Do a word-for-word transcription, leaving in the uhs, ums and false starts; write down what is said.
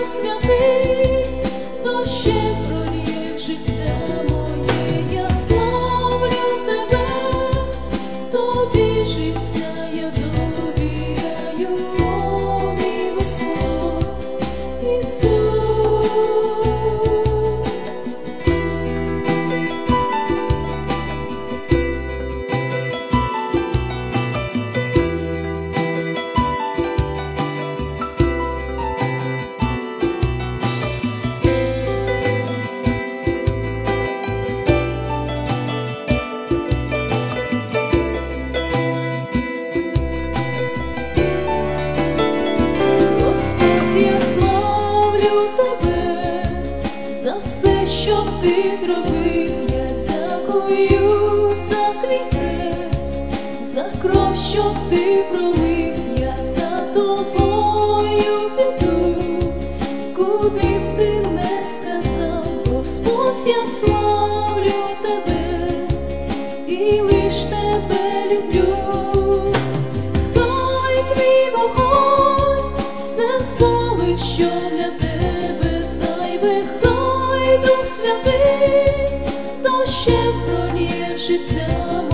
Святий, дощем пролє життя моє, я славлю тебе, тобі життя я довіряю, о мій Господь Ісус. Я славлю тебе за все, що ти зробив. Я дякую за твій хрест, за кров, що ти пролив. Я за тобою піду, куди б ти не сказав. Господь, я славлю тебе і лиш тебе люблю. Хай твій вогонь все спалить, що для тебе зайве. Хай Дух Святий дощем пролє життя